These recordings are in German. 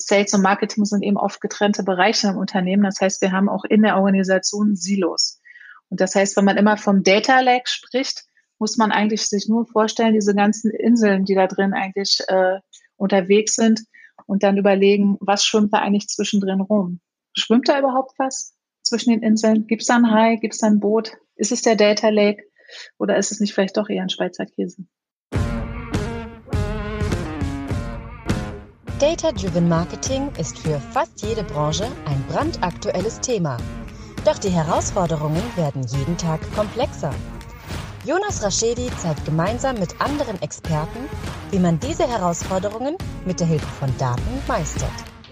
Sales und Marketing sind eben oft getrennte Bereiche im Unternehmen. Das heißt, wir haben auch in der Organisation Silos. Und das heißt, wenn man immer vom Data Lake spricht, muss man eigentlich sich nur vorstellen, diese ganzen Inseln, die da drin eigentlich unterwegs sind und dann überlegen, was schwimmt da eigentlich zwischendrin rum? Schwimmt da überhaupt was zwischen den Inseln? Gibt es da ein Hai? Gibt es da ein Boot? Ist es der Data Lake? Oder ist es nicht vielleicht doch eher ein Schweizer Käse? Data-Driven Marketing ist für fast jede Branche ein brandaktuelles Thema. Doch die Herausforderungen werden jeden Tag komplexer. Jonas Raschedi zeigt gemeinsam mit anderen Experten, wie man diese Herausforderungen mit der Hilfe von Daten meistert.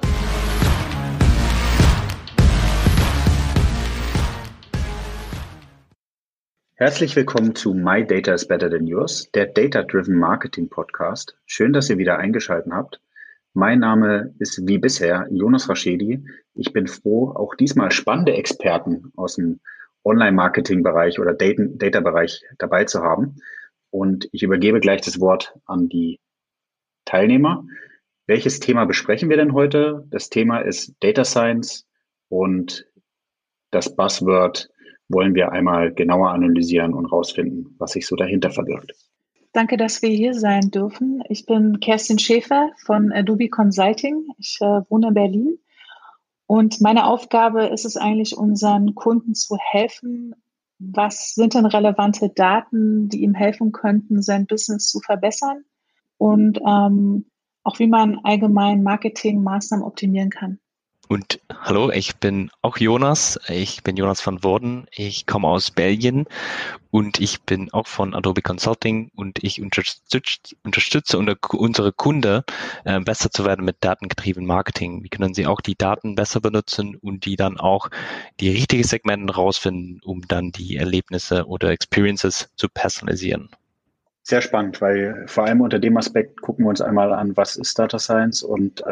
Herzlich willkommen zu My Data is Better Than Yours, der Data-Driven Marketing Podcast. Schön, dass ihr wieder eingeschaltet habt. Mein Name ist wie bisher Jonas Raschedi. Ich bin froh, auch diesmal spannende Experten aus dem Online-Marketing-Bereich oder Data-Bereich dabei zu haben. Und ich übergebe gleich das Wort an die Teilnehmer. Welches Thema besprechen wir denn heute? Das Thema ist Data Science und das Buzzword wollen wir einmal genauer analysieren und rausfinden, was sich so dahinter verbirgt. Danke, dass wir hier sein dürfen. Ich bin Kerstin Schäfer von Adobe Consulting. Ich wohne in Berlin und meine Aufgabe ist es eigentlich, unseren Kunden zu helfen. Was sind denn relevante Daten, die ihm helfen könnten, sein Business zu verbessern und auch wie man allgemein Marketingmaßnahmen optimieren kann. Und hallo, ich bin auch Jonas. Ich bin Jonas van Woerden. Ich komme aus Belgien und ich bin auch von Adobe Consulting und ich unterstütze unsere Kunden, besser zu werden mit datengetrieben Marketing. Wie können sie auch die Daten besser benutzen und die dann auch die richtigen Segmente rausfinden, um dann die Erlebnisse oder Experiences zu personalisieren? Sehr spannend, weil vor allem unter dem Aspekt gucken wir uns einmal an, was ist Data Science und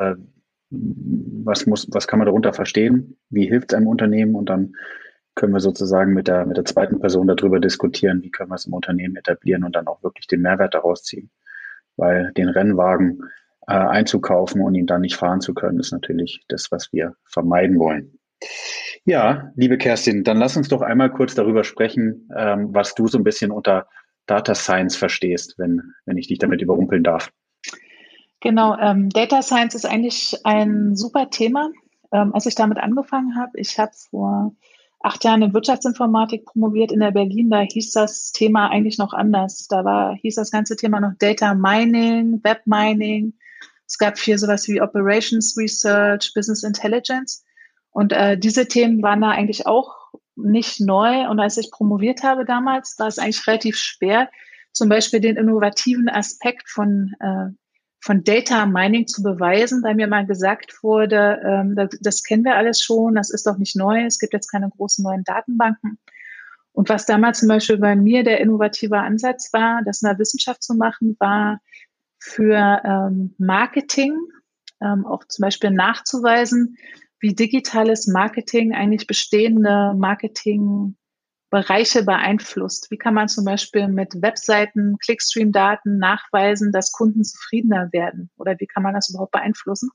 was kann man darunter verstehen? Wie hilft es einem Unternehmen? Und dann können wir sozusagen mit der zweiten Person darüber diskutieren, wie können wir es im Unternehmen etablieren und dann auch wirklich den Mehrwert daraus ziehen. Weil den Rennwagen einzukaufen und ihn dann nicht fahren zu können, ist natürlich das, was wir vermeiden wollen. Ja, liebe Kerstin, dann lass uns doch einmal kurz darüber sprechen, was du so ein bisschen unter Data Science verstehst, wenn ich dich damit überrumpeln darf. Genau, Data Science ist eigentlich ein super Thema. Als ich damit angefangen habe, ich habe vor 8 Jahren in Wirtschaftsinformatik promoviert in der Berlin, da hieß das Thema eigentlich noch anders. Hieß das ganze Thema noch Data Mining, Web Mining. Es gab viel sowas wie Operations Research, Business Intelligence. Und diese Themen waren da eigentlich auch nicht neu. Und als ich promoviert habe damals, war es eigentlich relativ schwer, zum Beispiel den innovativen Aspekt von Data Mining zu beweisen, weil mir mal gesagt wurde, das kennen wir alles schon, das ist doch nicht neu, es gibt jetzt keine großen neuen Datenbanken. Und was damals zum Beispiel bei mir der innovative Ansatz war, das in der Wissenschaft zu machen, war für Marketing auch zum Beispiel nachzuweisen, wie digitales Marketing eigentlich bestehende Marketingbereiche beeinflusst. Wie kann man zum Beispiel mit Webseiten, Clickstream-Daten nachweisen, dass Kunden zufriedener werden? Oder wie kann man das überhaupt beeinflussen?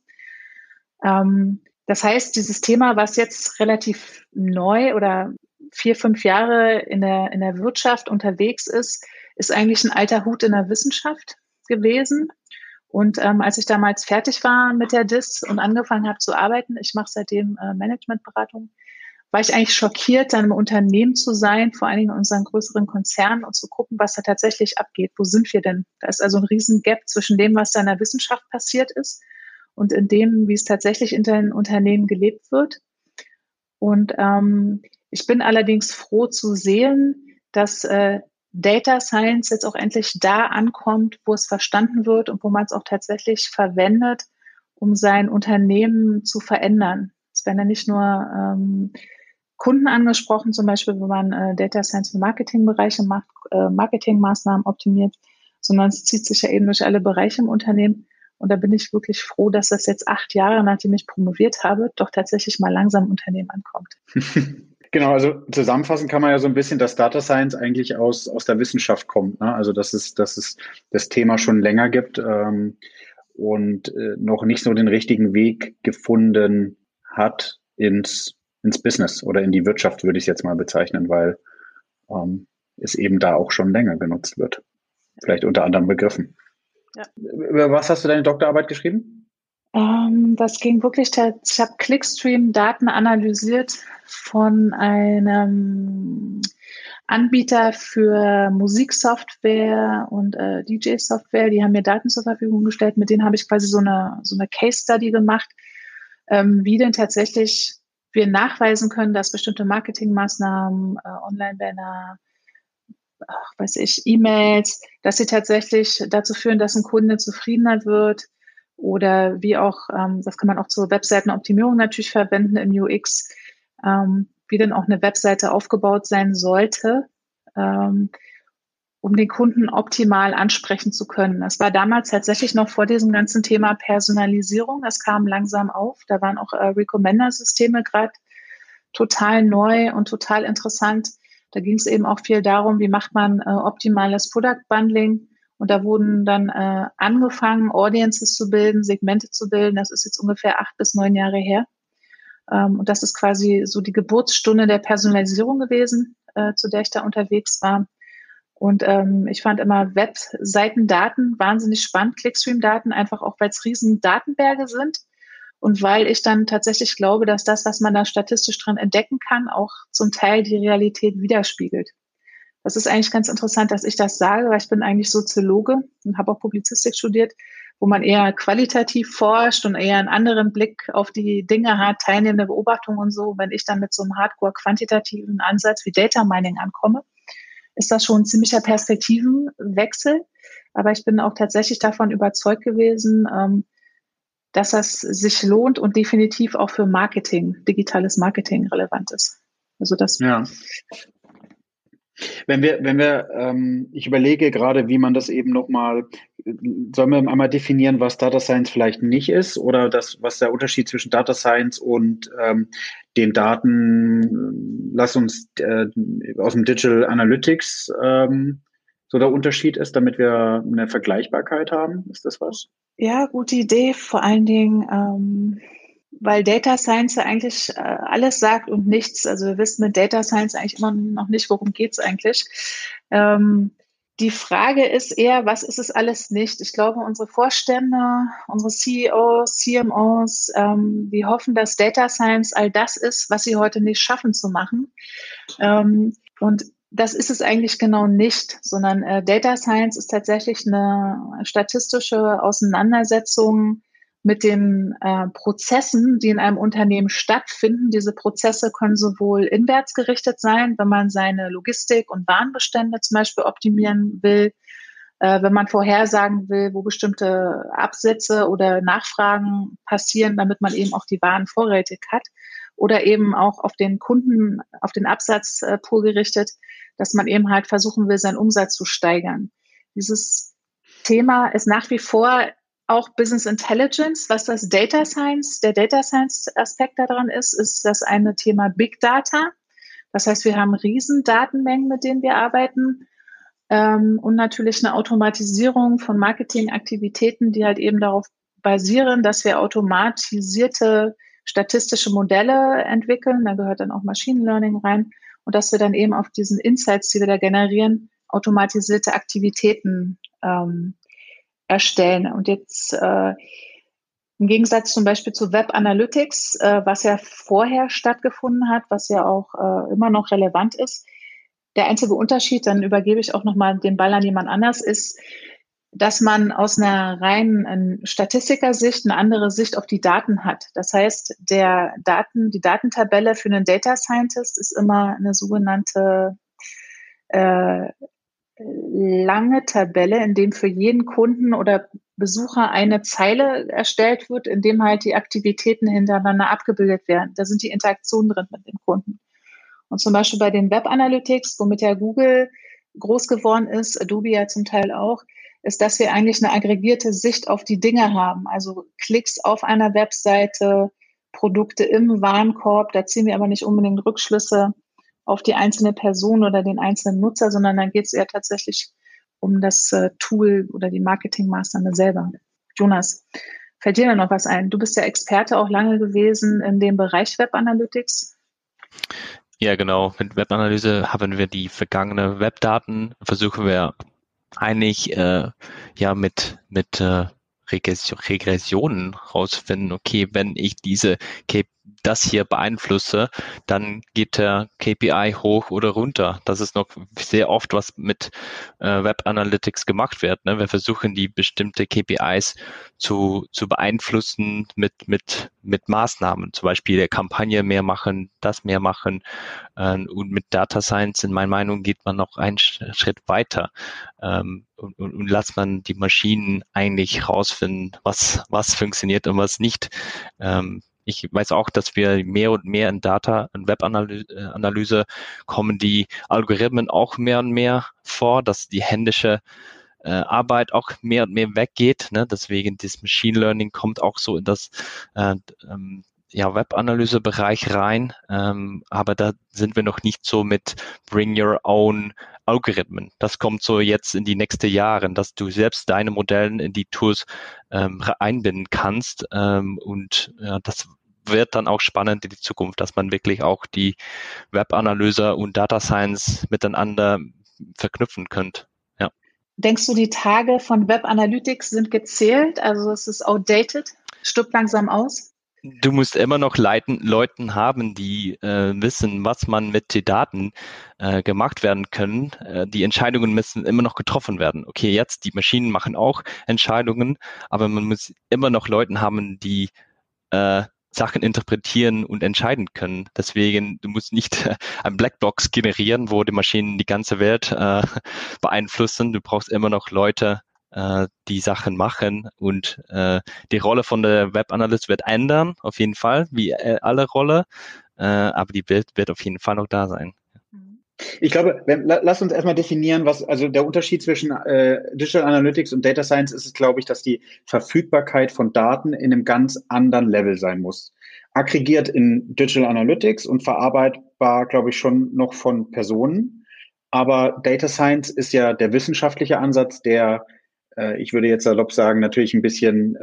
Das heißt, dieses Thema, was jetzt relativ neu oder 4, 5 Jahre in der Wirtschaft unterwegs ist eigentlich ein alter Hut in der Wissenschaft gewesen. Und als ich damals fertig war mit der DIS und angefangen habe zu arbeiten, ich mache seitdem Managementberatung, war ich eigentlich schockiert, dann im Unternehmen zu sein, vor allen Dingen in unseren größeren Konzernen und zu gucken, was da tatsächlich abgeht. Wo sind wir denn? Da ist also ein riesen Gap zwischen dem, was da in der Wissenschaft passiert ist und in dem, wie es tatsächlich in den Unternehmen gelebt wird. Und ich bin allerdings froh zu sehen, dass Data Science jetzt auch endlich da ankommt, wo es verstanden wird und wo man es auch tatsächlich verwendet, um sein Unternehmen zu verändern. Es werden ja nicht nur Kunden angesprochen, zum Beispiel, wenn man Data Science für Marketingbereiche macht, Marketingmaßnahmen optimiert, sondern es zieht sich ja eben durch alle Bereiche im Unternehmen. Und da bin ich wirklich froh, dass das jetzt 8 Jahre, nachdem ich promoviert habe, doch tatsächlich mal langsam im Unternehmen ankommt. Genau, also zusammenfassend kann man ja so ein bisschen, dass Data Science eigentlich aus der Wissenschaft kommt, ne? Also dass es das Thema schon länger gibt. und noch nicht so den richtigen Weg gefunden hat ins Business oder in die Wirtschaft, würde ich es jetzt mal bezeichnen, weil es eben da auch schon länger genutzt wird. Vielleicht unter anderen Begriffen. Ja. Über was hast du deine Doktorarbeit geschrieben? Das ging wirklich, ich habe Clickstream-Daten analysiert von einem Anbieter für Musiksoftware und DJ-Software. Die haben mir Daten zur Verfügung gestellt. Mit denen habe ich quasi so eine Case-Study gemacht, wie denn tatsächlich wir nachweisen können, dass bestimmte Marketingmaßnahmen, Online-Banner, E-Mails, dass sie tatsächlich dazu führen, dass ein Kunde zufriedener wird. Oder wie auch, das kann man auch zur Webseitenoptimierung natürlich verwenden im UX, wie denn auch eine Webseite aufgebaut sein sollte, um den Kunden optimal ansprechen zu können. Das war damals tatsächlich noch vor diesem ganzen Thema Personalisierung. Das kam langsam auf. Da waren auch Recommender-Systeme gerade total neu und total interessant. Da ging es eben auch viel darum, wie macht man optimales Product Bundling. Und da wurden dann angefangen, Audiences zu bilden, Segmente zu bilden. Das ist jetzt ungefähr 8 bis 9 Jahre her. Und das ist quasi so die Geburtsstunde der Personalisierung gewesen, zu der ich da unterwegs war. Und ich fand immer Webseitendaten wahnsinnig spannend, Clickstream-Daten, einfach auch, weil es riesen Datenberge sind. Und weil ich dann tatsächlich glaube, dass das, was man da statistisch dran entdecken kann, auch zum Teil die Realität widerspiegelt. Das ist eigentlich ganz interessant, dass ich das sage, weil ich bin eigentlich Soziologe und habe auch Publizistik studiert, wo man eher qualitativ forscht und eher einen anderen Blick auf die Dinge hat, teilnehmende Beobachtungen und so. Wenn ich dann mit so einem hardcore-quantitativen Ansatz wie Data Mining ankomme, ist das schon ein ziemlicher Perspektivenwechsel. Aber ich bin auch tatsächlich davon überzeugt gewesen, dass das sich lohnt und definitiv auch für Marketing, digitales Marketing relevant ist. Also das. Ja. Wenn wir, ich überlege gerade, wie man das eben nochmal, sollen wir einmal definieren, was Data Science vielleicht nicht ist oder was der Unterschied zwischen Data Science und den Daten, lass uns aus dem Digital Analytics so der Unterschied ist, damit wir eine Vergleichbarkeit haben. Ist das was? Ja, gute Idee. Vor allen Dingen, weil Data Science ja eigentlich alles sagt und nichts. Also wir wissen mit Data Science eigentlich immer noch nicht, worum geht's eigentlich. Die Frage ist eher, was ist es alles nicht? Ich glaube, unsere Vorstände, unsere CEOs, CMOs, die hoffen, dass Data Science all das ist, was sie heute nicht schaffen zu machen. Und das ist es eigentlich genau nicht, sondern Data Science ist tatsächlich eine statistische Auseinandersetzung mit den Prozessen, die in einem Unternehmen stattfinden. Diese Prozesse können sowohl inwärts gerichtet sein, wenn man seine Logistik und Warenbestände zum Beispiel optimieren will, wenn man vorhersagen will, wo bestimmte Absätze oder Nachfragen passieren, damit man eben auch die Waren vorrätig hat, oder eben auch auf den Kunden, auf den Absatzpool gerichtet, dass man eben halt versuchen will, seinen Umsatz zu steigern. Dieses Thema ist nach wie vor auch Business Intelligence. Was das Data Science, der Data Science Aspekt daran ist das eine Thema Big Data. Das heißt, wir haben riesen Datenmengen, mit denen wir arbeiten, und natürlich eine Automatisierung von Marketingaktivitäten, die halt eben darauf basieren, dass wir automatisierte statistische Modelle entwickeln. Da gehört dann auch Machine Learning rein. Und dass wir dann eben auf diesen Insights, die wir da generieren, automatisierte Aktivitäten erstellen. Und jetzt im Gegensatz zum Beispiel zu Web Analytics, was ja vorher stattgefunden hat, was ja auch immer noch relevant ist, der einzige Unterschied, dann übergebe ich auch nochmal den Ball an jemand anders, ist, dass man aus einer reinen Statistikersicht eine andere Sicht auf die Daten hat. Das heißt, die Datentabelle für einen Data Scientist ist immer eine sogenannte lange Tabelle, in dem für jeden Kunden oder Besucher eine Zeile erstellt wird, in dem halt die Aktivitäten hintereinander abgebildet werden. Da sind die Interaktionen drin mit dem Kunden. Und zum Beispiel bei den Web Analytics, womit ja Google groß geworden ist, Adobe ja zum Teil auch, ist, dass wir eigentlich eine aggregierte Sicht auf die Dinge haben. Also Klicks auf einer Webseite, Produkte im Warenkorb, da ziehen wir aber nicht unbedingt Rückschlüsse auf die einzelne Person oder den einzelnen Nutzer, sondern dann geht es eher tatsächlich um das Tool oder die Marketingmaßnahme selber. Jonas, fällt dir da noch was ein? Du bist ja Experte auch lange gewesen in dem Bereich Web Analytics. Ja, genau. Mit Webanalyse haben wir die vergangenen Webdaten, versuchen wir eigentlich mit Regressionen rausfinden, okay, wenn ich das hier beeinflusse, dann geht der KPI hoch oder runter. Das ist noch sehr oft, was mit Web Analytics gemacht wird. Ne? Wir versuchen, die bestimmte KPIs zu beeinflussen mit Maßnahmen, zum Beispiel der Kampagne mehr machen, das mehr machen. Und mit Data Science, in meiner Meinung, geht man noch einen Schritt weiter. Und lässt man die Maschinen eigentlich rausfinden, was funktioniert und was nicht. Ich weiß auch, dass wir mehr und mehr in Webanalyse kommen die Algorithmen auch mehr und mehr vor, dass die händische Arbeit auch mehr und mehr weggeht. Ne? Deswegen das Machine Learning kommt auch so in das Web-Analyse-Bereich rein, aber da sind wir noch nicht so mit Bring Your Own Algorithmen. Das kommt so jetzt in die nächsten Jahre, dass du selbst deine Modelle in die Tools einbinden kannst das wird dann auch spannend in die Zukunft, dass man wirklich auch die Web-Analyse und Data Science miteinander verknüpfen könnte. Ja. Denkst du, die Tage von Web Analytics sind gezählt? Also es ist outdated, stirbt langsam aus? Du musst immer noch Leuten haben, die wissen, was man mit den Daten gemacht werden können. Die Entscheidungen müssen immer noch getroffen werden. Okay, jetzt die Maschinen machen auch Entscheidungen, aber man muss immer noch Leuten haben, die Sachen interpretieren und entscheiden können. Deswegen, du musst nicht ein Blackbox generieren, wo die Maschinen die ganze Welt beeinflussen. Du brauchst immer noch Leute, die Sachen machen und die Rolle von der Web Analyst wird ändern, auf jeden Fall, wie alle Rolle, aber die wird auf jeden Fall noch da sein. Ich glaube, lass uns erstmal definieren, also der Unterschied zwischen Digital Analytics und Data Science ist, glaube ich, dass die Verfügbarkeit von Daten in einem ganz anderen Level sein muss. Aggregiert in Digital Analytics und verarbeitbar, glaube ich, schon noch von Personen. Aber Data Science ist ja der wissenschaftliche Ansatz, der ich würde jetzt salopp sagen, natürlich ein bisschen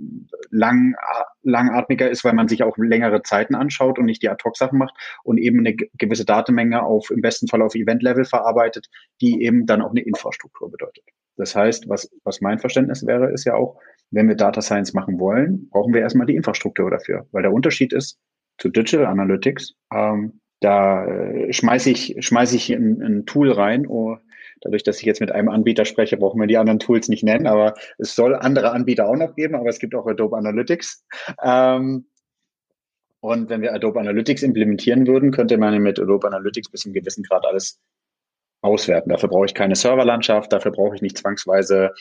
langatmiger ist, weil man sich auch längere Zeiten anschaut und nicht die Ad-Hoc-Sachen macht und eben eine gewisse Datenmenge im besten Fall auf Event-Level verarbeitet, die eben dann auch eine Infrastruktur bedeutet. Das heißt, was mein Verständnis wäre, ist ja auch, wenn wir Data Science machen wollen, brauchen wir erstmal die Infrastruktur dafür. Weil der Unterschied ist zu Digital Analytics, da schmeiße ich ein Tool rein, dadurch, dass ich jetzt mit einem Anbieter spreche, brauchen wir die anderen Tools nicht nennen, aber es soll andere Anbieter auch noch geben, aber es gibt auch Adobe Analytics. Und wenn wir Adobe Analytics implementieren würden, könnte man mit Adobe Analytics bis zu einem gewissen Grad alles auswerten. Dafür brauche ich keine Serverlandschaft, dafür brauche ich nicht zwangsweise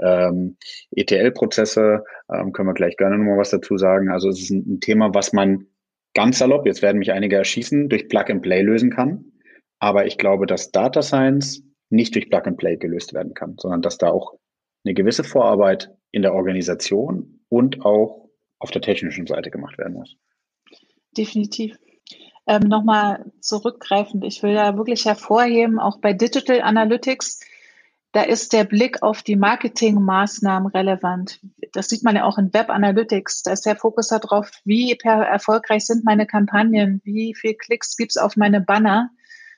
ETL-Prozesse. Können wir gleich gerne nochmal was dazu sagen. Also es ist ein Thema, was man ganz salopp, jetzt werden mich einige erschießen, durch Plug-and-Play lösen kann. Aber ich glaube, dass Data Science nicht durch Plug-and-Play gelöst werden kann, sondern dass da auch eine gewisse Vorarbeit in der Organisation und auch auf der technischen Seite gemacht werden muss. Definitiv. Nochmal zurückgreifend, ich will da wirklich hervorheben, auch bei Digital Analytics, da ist der Blick auf die Marketingmaßnahmen relevant. Das sieht man ja auch in Web Analytics. Da ist der Fokus darauf, wie erfolgreich sind meine Kampagnen, wie viel Klicks gibt's auf meine Banner,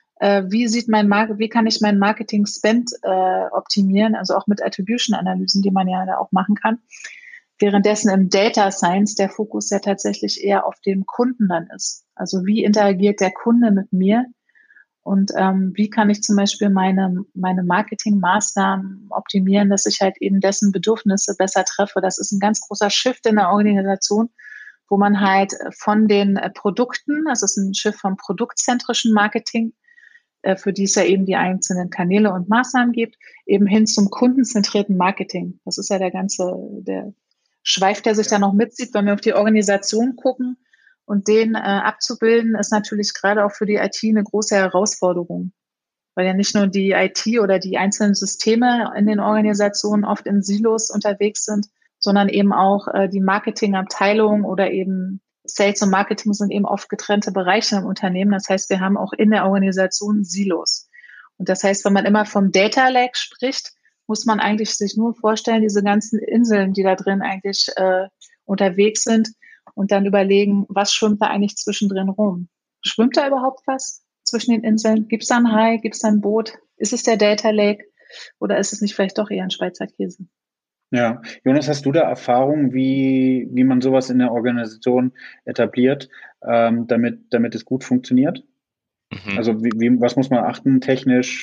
wie kann ich meinen Marketing-Spend optimieren, also auch mit Attribution-Analysen, die man ja da auch machen kann. Währenddessen im Data Science der Fokus ja tatsächlich eher auf dem Kunden dann ist. Also wie interagiert der Kunde mit mir und wie kann ich zum Beispiel meine Marketingmaßnahmen optimieren, dass ich halt eben dessen Bedürfnisse besser treffe. Das ist ein ganz großer Shift in der Organisation, wo man halt von den Produkten, das ist ein Shift vom produktzentrischen Marketing, für die es ja eben die einzelnen Kanäle und Maßnahmen gibt, eben hin zum kundenzentrierten Marketing. Das ist ja der Schweif, der sich da noch mitzieht, wenn wir auf die Organisation gucken. Und den abzubilden, ist natürlich gerade auch für die IT eine große Herausforderung. Weil ja nicht nur die IT oder die einzelnen Systeme in den Organisationen oft in Silos unterwegs sind, sondern eben auch die Marketingabteilung oder eben Sales und Marketing sind eben oft getrennte Bereiche im Unternehmen. Das heißt, wir haben auch in der Organisation Silos. Und das heißt, wenn man immer vom Data Lake spricht, muss man eigentlich sich nur vorstellen, diese ganzen Inseln, die da drin eigentlich unterwegs sind und dann überlegen, was schwimmt da eigentlich zwischendrin rum? Schwimmt da überhaupt was zwischen den Inseln? Gibt es da ein Hai? Gibt es da ein Boot? Ist es der Data Lake? Oder ist es nicht vielleicht doch eher ein Schweizer Käse? Ja, Jonas, hast du da Erfahrung, wie man sowas in der Organisation etabliert, damit es gut funktioniert? Mhm. Also was muss man achten technisch?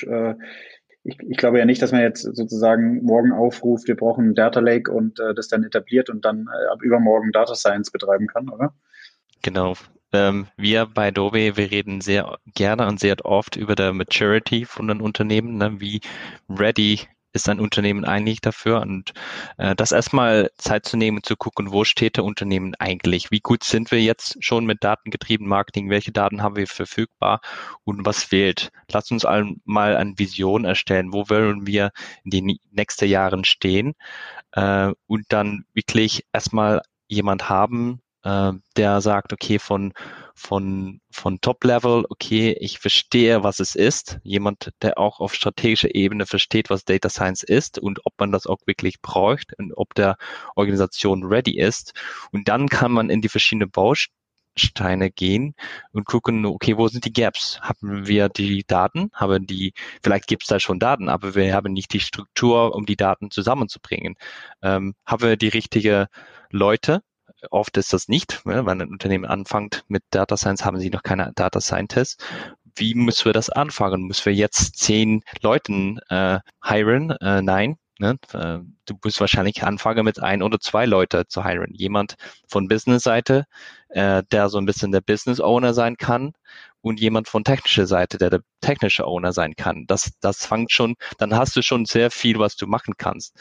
Ich glaube ja nicht, dass man jetzt sozusagen morgen aufruft, wir brauchen einen Data Lake und das dann etabliert und dann ab übermorgen Data Science betreiben kann, oder? Genau. Wir bei Adobe, wir reden sehr gerne und sehr oft über der Maturity von den Unternehmen, ne? Wie ready ist ein Unternehmen eigentlich dafür? Und das erstmal Zeit zu nehmen und zu gucken, wo steht der Unternehmen eigentlich? Wie gut sind wir jetzt schon mit datengetriebenem Marketing? Welche Daten haben wir verfügbar? Und was fehlt? Lass uns mal eine Vision erstellen. Wo wollen wir in den nächsten Jahren stehen? Und dann wirklich erstmal jemand haben, der sagt, okay, von Top-Level, okay, ich verstehe, was es ist. Jemand, der auch auf strategischer Ebene versteht, was Data Science ist und ob man das auch wirklich braucht und ob der Organisation ready ist. Und dann kann man in die verschiedenen Bausteine gehen und gucken, okay, wo sind die Gaps? Haben wir die Daten? Vielleicht gibt es da schon Daten, aber wir haben nicht die Struktur, um die Daten zusammenzubringen. Haben wir die richtigen Leute? Oft ist das nicht, wenn ein Unternehmen anfängt mit Data Science, haben sie noch keine Data Scientists. Wie müssen wir das anfangen? Müssen wir jetzt 10 Leuten hiren? Nein. Ne? Du musst wahrscheinlich anfangen mit 1 oder 2 Leute zu hiren. Jemand von Business-Seite, der so ein bisschen der Business-Owner sein kann und jemand von technischer Seite, der technische Owner sein kann. Das fängt schon, dann hast du schon sehr viel, was du machen kannst.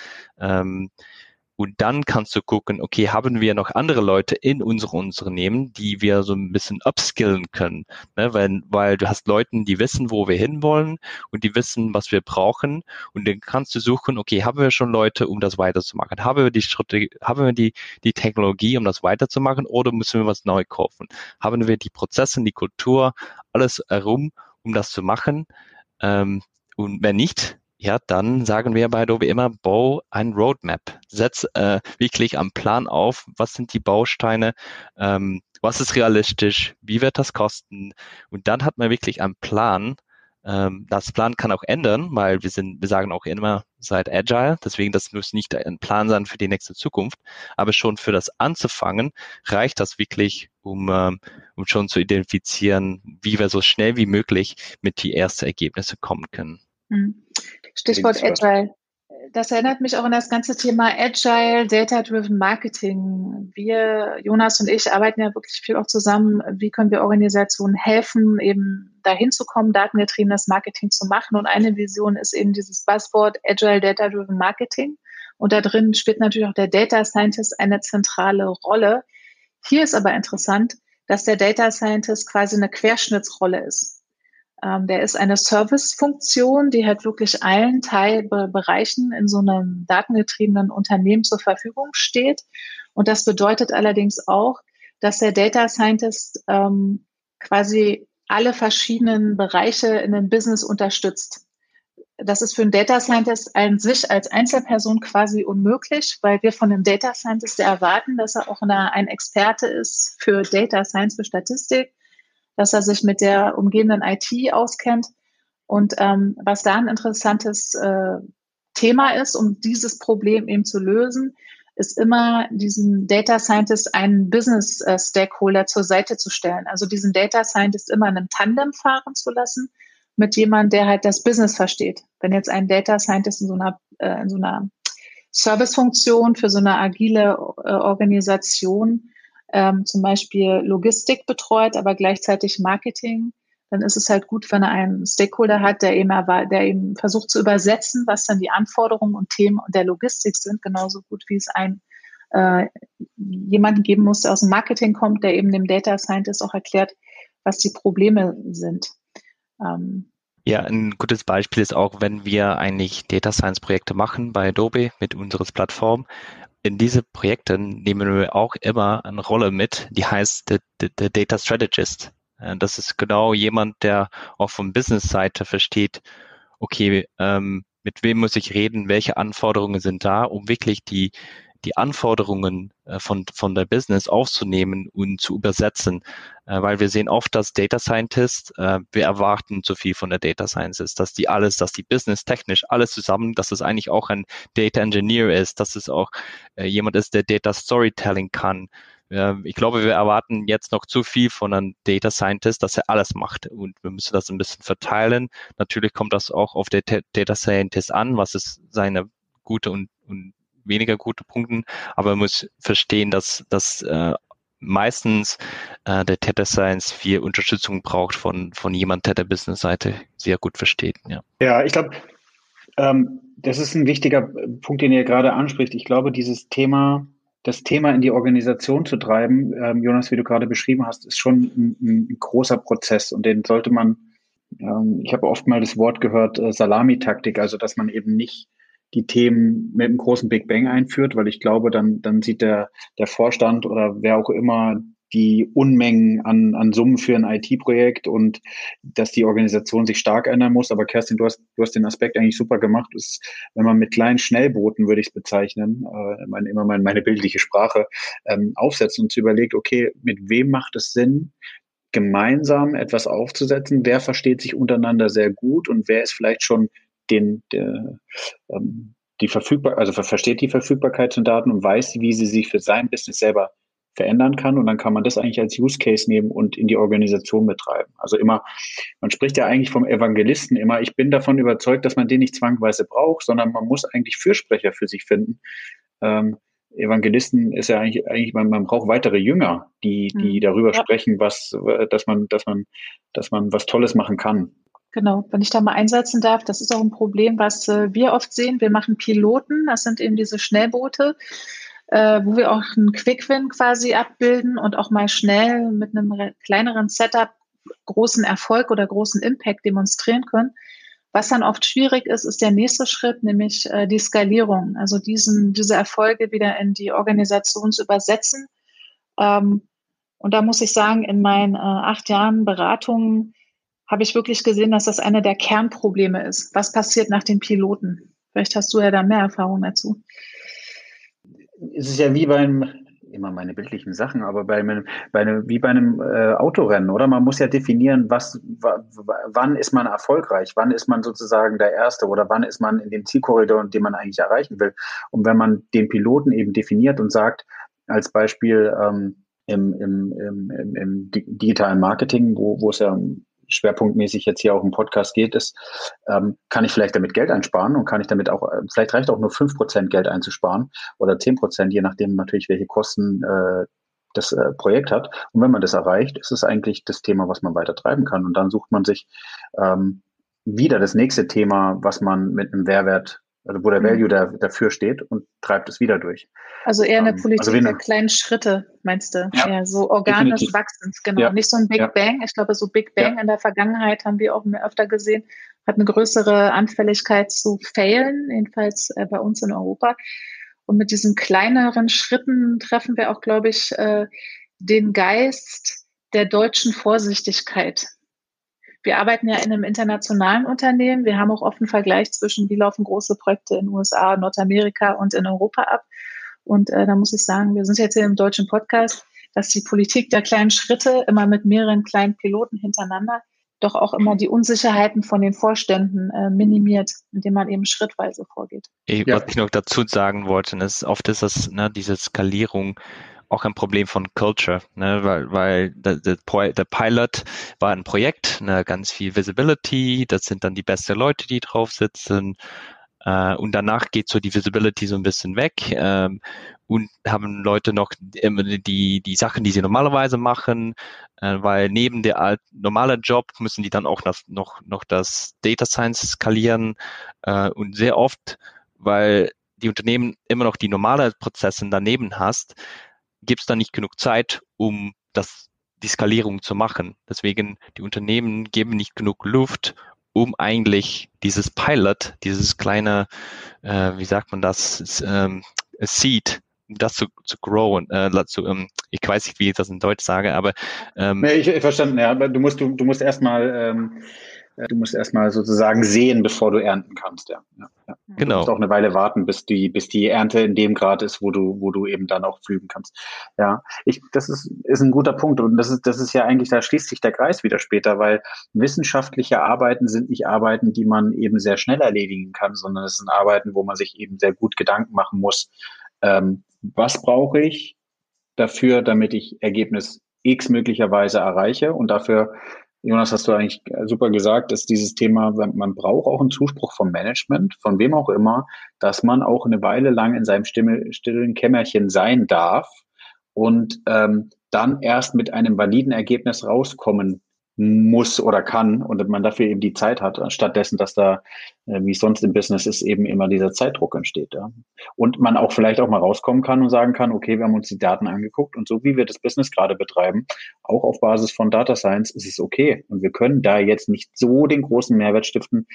Und dann kannst du gucken, okay, haben wir noch andere Leute in unserem Unternehmen, die wir so ein bisschen upskillen können, ne? Weil du hast Leute, die wissen, wo wir hinwollen und die wissen, was wir brauchen. Und dann kannst du suchen, okay, haben wir schon Leute, um das weiterzumachen? Haben wir die Strategie, haben wir die Technologie, um das weiterzumachen, oder müssen wir was neu kaufen? Haben wir die Prozesse, die Kultur, alles herum, um das zu machen? Und wenn nicht, ja, dann sagen wir bei Adobe immer, bau ein Roadmap. Setz wirklich einen Plan auf, was sind die Bausteine, was ist realistisch, wie wird das kosten? Und dann hat man wirklich einen Plan. Das Plan kann auch ändern, weil wir sagen auch immer, seid agile, deswegen das muss nicht ein Plan sein für die nächste Zukunft, aber schon für das anzufangen, reicht das wirklich, um schon zu identifizieren, wie wir so schnell wie möglich mit die ersten Ergebnisse kommen können. Stichwort Agile. Das erinnert mich auch an das ganze Thema Agile, Data-Driven Marketing. Wir, Jonas und ich, arbeiten ja wirklich viel auch zusammen. Wie können wir Organisationen helfen, eben dahin zu kommen, datengetriebenes Marketing zu machen? Und eine Vision ist eben dieses Buzzword Agile, Data-Driven Marketing. Und da drin spielt natürlich auch der Data Scientist eine zentrale Rolle. Hier ist aber interessant, dass der Data Scientist quasi eine Querschnittsrolle ist. Der ist eine Servicefunktion, die halt wirklich allen Teilbereichen in so einem datengetriebenen Unternehmen zur Verfügung steht. Und das bedeutet allerdings auch, dass der Data Scientist quasi alle verschiedenen Bereiche in einem Business unterstützt. Das ist für einen Data Scientist an sich als Einzelperson quasi unmöglich, weil wir von einem Data Scientist erwarten, dass er auch ein Experte ist für Data Science, für Statistik, dass er sich mit der umgebenden IT auskennt. Und was da ein interessantes Thema ist, um dieses Problem eben zu lösen, ist immer diesen Data Scientist einen Business Stakeholder zur Seite zu stellen. Also diesen Data Scientist immer in einem Tandem fahren zu lassen mit jemandem, der halt das Business versteht. Wenn jetzt ein Data Scientist in so einer Servicefunktion für so eine agile Organisation zum Beispiel Logistik betreut, aber gleichzeitig Marketing, dann ist es halt gut, wenn er einen Stakeholder hat, der eben versucht zu übersetzen, was dann die Anforderungen und Themen der Logistik sind, genauso gut wie es jemanden geben muss, der aus dem Marketing kommt, der eben dem Data Scientist auch erklärt, was die Probleme sind. Ja, ein gutes Beispiel ist auch, wenn wir eigentlich Data Science Projekte machen bei Adobe mit unserer Plattform. In diese Projekte nehmen wir auch immer eine Rolle mit, die heißt der Data Strategist. Das ist genau jemand, der auch von Business-Seite versteht, okay, mit wem muss ich reden, welche Anforderungen sind da, um wirklich die Anforderungen von der Business aufzunehmen und zu übersetzen, weil wir sehen oft, dass Data Scientists, wir erwarten zu viel von der Data Scientist, dass die Business technisch alles zusammen, dass es eigentlich auch ein Data Engineer ist, dass es auch jemand ist, der Data Storytelling kann. Ich glaube, wir erwarten jetzt noch zu viel von einem Data Scientist, dass er alles macht, und wir müssen das ein bisschen verteilen. Natürlich kommt das auch auf der Data Scientist an, was ist seine gute und weniger gute Punkten, aber man muss verstehen, dass meistens der Data Science viel Unterstützung braucht von jemand, der Business-Seite sehr gut versteht. Ja, ich glaube, das ist ein wichtiger Punkt, den ihr gerade anspricht. Ich glaube, das Thema in die Organisation zu treiben, Jonas, wie du gerade beschrieben hast, ist schon ein großer Prozess, und den sollte man, ich habe oft mal das Wort gehört, Salamitaktik, also dass man eben nicht die Themen mit einem großen Big Bang einführt, weil ich glaube, dann sieht der Vorstand oder wer auch immer die Unmengen an Summen für ein IT-Projekt und dass die Organisation sich stark ändern muss. Aber Kerstin, du hast den Aspekt eigentlich super gemacht. Das ist, wenn man mit kleinen Schnellbooten, würde ich es bezeichnen, meine bildliche Sprache, aufsetzt und sich überlegt, okay, mit wem macht es Sinn, gemeinsam etwas aufzusetzen? Wer versteht sich untereinander sehr gut und wer ist vielleicht schon versteht die Verfügbarkeit von Daten und weiß, wie sie sich für sein Business selber verändern kann, und dann kann man das eigentlich als Use Case nehmen und in die Organisation betreiben. Also immer, man spricht ja eigentlich vom Evangelisten immer, ich bin davon überzeugt, dass man den nicht zwangweise braucht, sondern man muss eigentlich Fürsprecher für sich finden. Evangelisten ist ja eigentlich man braucht weitere Jünger, die darüber sprechen, dass man was Tolles machen kann. Genau, wenn ich da mal einsetzen darf, das ist auch ein Problem, was wir oft sehen. Wir machen Piloten, das sind eben diese Schnellboote, wo wir auch einen Quick-Win quasi abbilden und auch mal schnell mit einem kleineren Setup großen Erfolg oder großen Impact demonstrieren können. Was dann oft schwierig ist, ist der nächste Schritt, nämlich die Skalierung, also diese Erfolge wieder in die Organisation zu übersetzen. Und da muss ich sagen, in meinen 8 Jahren Beratungen habe ich wirklich gesehen, dass das eine der Kernprobleme ist. Was passiert nach den Piloten? Vielleicht hast du ja da mehr Erfahrung dazu. Es ist ja wie immer meine bildlichen Sachen, aber wie bei einem Autorennen, oder? Man muss ja definieren, wann ist man erfolgreich, wann ist man sozusagen der Erste oder wann ist man in dem Zielkorridor, den man eigentlich erreichen will. Und wenn man den Piloten eben definiert und sagt, als Beispiel im digitalen Marketing, wo es ja schwerpunktmäßig jetzt hier auch im Podcast geht, kann ich vielleicht damit Geld einsparen und kann ich damit auch, vielleicht reicht auch nur 5% Geld einzusparen oder 10%, je nachdem natürlich, welche Kosten das Projekt hat. Und wenn man das erreicht, ist es eigentlich das Thema, was man weiter treiben kann. Und dann sucht man sich wieder das nächste Thema, was man mit einem Mehrwert, also wo der Value dafür steht, und treibt es wieder durch. Also eher eine Politik der kleinen Schritte, meinst du? Ja, eher so organisch Wachsens, genau. Ja. Nicht so ein Big Bang. Ich glaube, so Big Bang in der Vergangenheit haben wir auch öfter gesehen, hat eine größere Anfälligkeit zu failen, jedenfalls bei uns in Europa. Und mit diesen kleineren Schritten treffen wir auch, glaube ich, den Geist der deutschen Vorsichtigkeit. Wir arbeiten ja in einem internationalen Unternehmen. Wir haben auch oft einen Vergleich zwischen, wie laufen große Projekte in den USA, Nordamerika und in Europa ab. Und da muss ich sagen, wir sind jetzt hier im deutschen Podcast, dass die Politik der kleinen Schritte immer mit mehreren kleinen Piloten hintereinander doch auch immer die Unsicherheiten von den Vorständen minimiert, indem man eben schrittweise vorgeht. Was ich noch dazu sagen wollte, ist, oft ist das, diese Skalierung auch ein Problem von Culture, weil der Pilot war ein Projekt, ganz viel Visibility, das sind dann die besten Leute, die drauf sitzen, und danach geht so die Visibility so ein bisschen weg, und haben Leute noch die Sachen, die sie normalerweise machen, weil neben der normalen Job müssen die dann auch noch das Data Science skalieren, und sehr oft, weil die Unternehmen immer noch die normalen Prozesse daneben hast, gibt es da nicht genug Zeit, um die Skalierung zu machen. Deswegen, die Unternehmen geben nicht genug Luft, um eigentlich dieses Pilot, dieses kleine, wie sagt man das, Seed, das zu growen, ich weiß nicht, wie ich das in Deutsch sage, aber ich verstanden, ja, aber du musst erstmal Du musst erstmal sozusagen sehen, bevor du ernten kannst, ja. Ja. Und du musst Genau. auch eine Weile warten, bis die Ernte in dem Grad ist, wo du eben dann auch pflügen kannst. Ja, das ist ein guter Punkt. Und das ist ja eigentlich, da schließt sich der Kreis wieder später, weil wissenschaftliche Arbeiten sind nicht Arbeiten, die man eben sehr schnell erledigen kann, sondern es sind Arbeiten, wo man sich eben sehr gut Gedanken machen muss. Was brauche ich dafür, damit ich Ergebnis X möglicherweise erreiche? Und dafür, Jonas, hast du eigentlich super gesagt, ist dieses Thema, man braucht auch einen Zuspruch vom Management, von wem auch immer, dass man auch eine Weile lang in seinem stillen Kämmerchen sein darf und dann erst mit einem validen Ergebnis rauskommen muss oder kann und man dafür eben die Zeit hat, stattdessen, dass da, wie es sonst im Business ist, eben immer dieser Zeitdruck entsteht. Ja. Und man auch vielleicht auch mal rauskommen kann und sagen kann, okay, wir haben uns die Daten angeguckt und so wie wir das Business gerade betreiben, auch auf Basis von Data Science ist es okay. Und wir können da jetzt nicht so den großen Mehrwert stiften,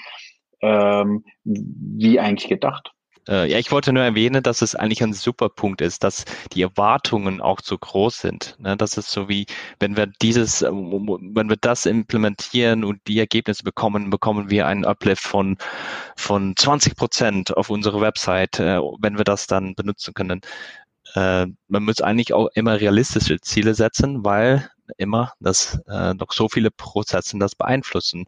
wie eigentlich gedacht. Ja, ich wollte nur erwähnen, dass es eigentlich ein super Punkt ist, dass die Erwartungen auch zu groß sind. Ne? Das ist so wie, wenn wir das implementieren und die Ergebnisse bekommen wir einen Uplift von 20% auf unserer Website, wenn wir das dann benutzen können. Man muss eigentlich auch immer realistische Ziele setzen, weil immer noch so viele Prozesse das beeinflussen.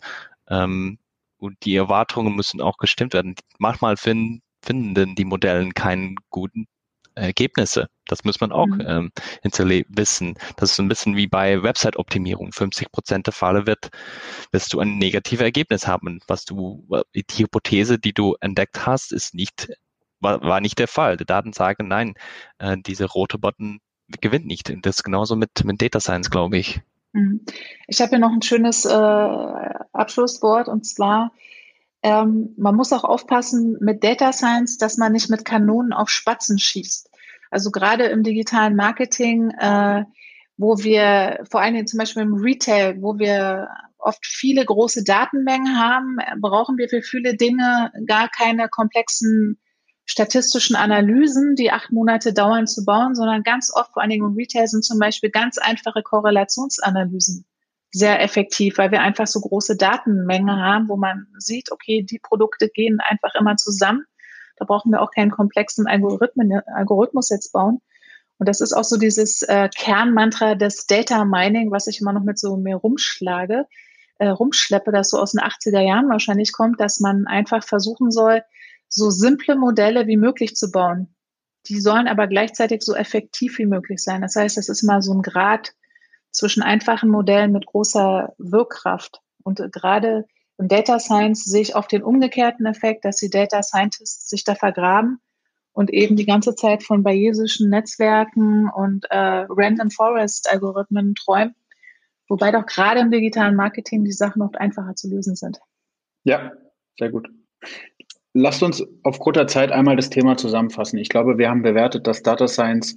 Und die Erwartungen müssen auch gestimmt werden. Manchmal finden die Modellen keine guten Ergebnisse. Das muss man auch wissen. Das ist ein bisschen wie bei Website-Optimierung. 50% der Fälle wirst du ein negatives Ergebnis haben. Die Hypothese, die du entdeckt hast, war nicht der Fall. Die Daten sagen, nein, dieser rote Button gewinnt nicht. Und das ist genauso mit Data Science, glaube ich. Ich habe hier noch ein schönes Abschlusswort und zwar, man muss auch aufpassen mit Data Science, dass man nicht mit Kanonen auf Spatzen schießt. Also gerade im digitalen Marketing, wo wir vor allen Dingen zum Beispiel im Retail, wo wir oft viele große Datenmengen haben, brauchen wir für viele Dinge gar keine komplexen statistischen Analysen, die 8 Monate dauern zu bauen, sondern ganz oft, vor allen Dingen im Retail, sind zum Beispiel ganz einfache Korrelationsanalysen sehr effektiv, weil wir einfach so große Datenmengen haben, wo man sieht, okay, die Produkte gehen einfach immer zusammen. Da brauchen wir auch keinen komplexen Algorithmus jetzt bauen. Und das ist auch so dieses Kernmantra des Data Mining, was ich immer noch mit so mir rumschleppe, das so aus den 80er Jahren wahrscheinlich kommt, dass man einfach versuchen soll, so simple Modelle wie möglich zu bauen. Die sollen aber gleichzeitig so effektiv wie möglich sein. Das heißt, es ist mal so ein Grad zwischen einfachen Modellen mit großer Wirkkraft. Und gerade im Data Science sehe ich oft den umgekehrten Effekt, dass die Data Scientists sich da vergraben und eben die ganze Zeit von bayesischen Netzwerken und Random Forest Algorithmen träumen, wobei doch gerade im digitalen Marketing die Sachen oft einfacher zu lösen sind. Ja, sehr gut. Lasst uns auf kurzer Zeit einmal das Thema zusammenfassen. Ich glaube, wir haben bewertet, dass Data Science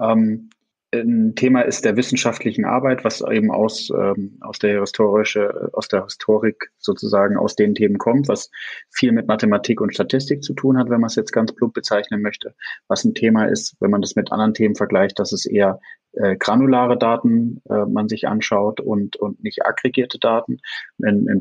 ein Thema ist der wissenschaftlichen Arbeit, was eben aus der Historik sozusagen aus den Themen kommt, was viel mit Mathematik und Statistik zu tun hat, wenn man es jetzt ganz plump bezeichnen möchte. Was ein Thema ist, wenn man das mit anderen Themen vergleicht, dass es eher granulare Daten man sich anschaut und nicht aggregierte Daten. Im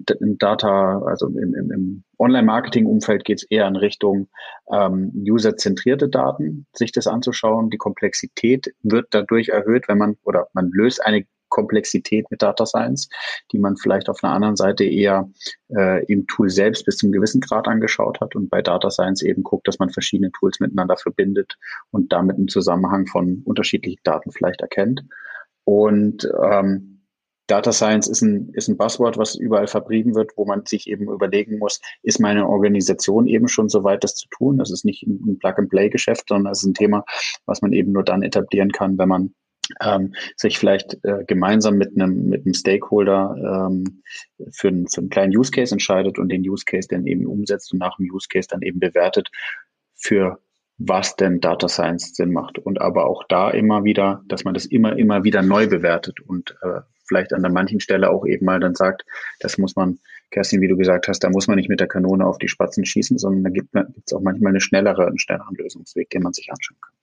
Online-Marketing-Umfeld geht es eher in Richtung userzentrierte Daten, sich das anzuschauen. Die Komplexität wird dadurch erhöht, wenn man löst eine Komplexität mit Data Science, die man vielleicht auf einer anderen Seite eher im Tool selbst bis zum gewissen Grad angeschaut hat und bei Data Science eben guckt, dass man verschiedene Tools miteinander verbindet und damit einen Zusammenhang von unterschiedlichen Daten vielleicht erkennt. Und Data Science ist ein Buzzword, was überall vertrieben wird, wo man sich eben überlegen muss, ist meine Organisation eben schon so weit, das zu tun? Das ist nicht ein Plug-and-Play-Geschäft, sondern es ist ein Thema, was man eben nur dann etablieren kann, wenn man sich vielleicht gemeinsam mit einem Stakeholder für einen kleinen Use Case entscheidet und den Use Case dann eben umsetzt und nach dem Use Case dann eben bewertet, für was denn Data Science Sinn macht. Und aber auch da immer wieder, dass man das immer wieder neu bewertet und vielleicht an der manchen Stelle auch eben mal dann sagt, das muss man, Kerstin, wie du gesagt hast, da muss man nicht mit der Kanone auf die Spatzen schießen, sondern da gibt es auch manchmal einen schnelleren Lösungsweg, den man sich anschauen kann.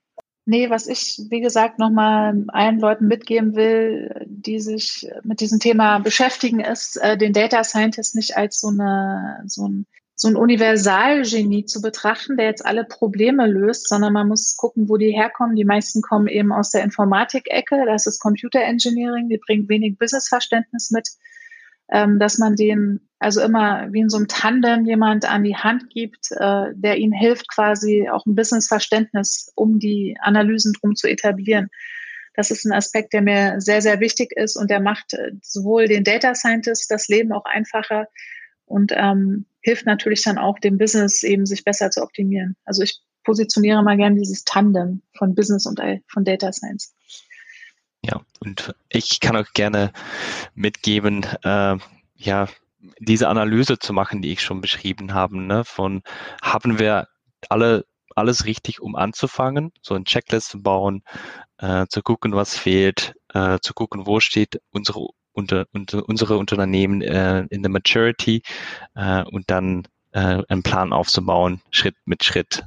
Nee, was ich, wie gesagt, nochmal allen Leuten mitgeben will, die sich mit diesem Thema beschäftigen, ist, den Data Scientist nicht als so ein Universalgenie zu betrachten, der jetzt alle Probleme löst, sondern man muss gucken, wo die herkommen. Die meisten kommen eben aus der Informatik-Ecke, das ist Computer Engineering, die bringen wenig Businessverständnis mit, dass man denen also immer wie in so einem Tandem jemand an die Hand gibt, der ihnen hilft, quasi auch ein Businessverständnis, um die Analysen drum zu etablieren. Das ist ein Aspekt, der mir sehr, sehr wichtig ist und der macht sowohl den Data Scientist das Leben auch einfacher und hilft natürlich dann auch dem Business eben, sich besser zu optimieren. Also ich positioniere mal gerne dieses Tandem von Business und von Data Science. Ja, und ich kann auch gerne mitgeben, diese Analyse zu machen, die ich schon beschrieben habe, ne, von haben wir alles richtig, um anzufangen, so eine Checkliste bauen, zu gucken, was fehlt, zu gucken, wo steht unsere Unternehmen in der Maturity und dann einen Plan aufzubauen, Schritt mit Schritt.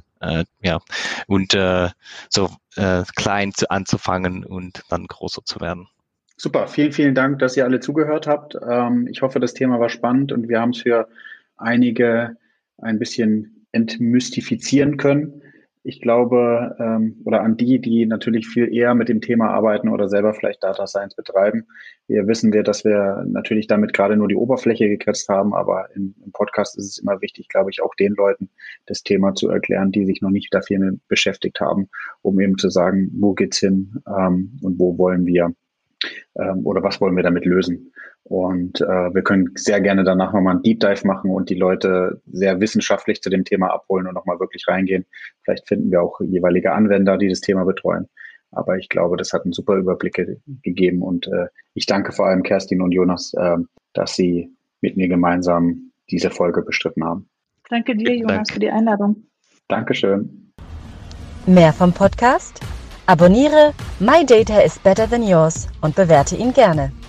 Klein anzufangen und dann größer zu werden. Super, vielen, vielen Dank, dass ihr alle zugehört habt. Ich hoffe, das Thema war spannend und wir haben es für einige ein bisschen entmystifizieren können. Ich glaube, oder an die natürlich viel eher mit dem Thema arbeiten oder selber vielleicht Data Science betreiben. Wissen wir, dass wir natürlich damit gerade nur die Oberfläche gekratzt haben, aber im Podcast ist es immer wichtig, glaube ich, auch den Leuten das Thema zu erklären, die sich noch nicht dafür beschäftigt haben, um eben zu sagen, wo geht's hin und wo wollen wir oder was wollen wir damit lösen. Und wir können sehr gerne danach nochmal einen Deep Dive machen und die Leute sehr wissenschaftlich zu dem Thema abholen und nochmal wirklich reingehen. Vielleicht finden wir auch jeweilige Anwender, die das Thema betreuen. Aber ich glaube, das hat einen super Überblick gegeben. Und ich danke vor allem Kerstin und Jonas, dass sie mit mir gemeinsam diese Folge bestritten haben. Danke dir, Jonas, für die Einladung. Dankeschön. Mehr vom Podcast? Abonniere My Data is Better Than Yours und bewerte ihn gerne.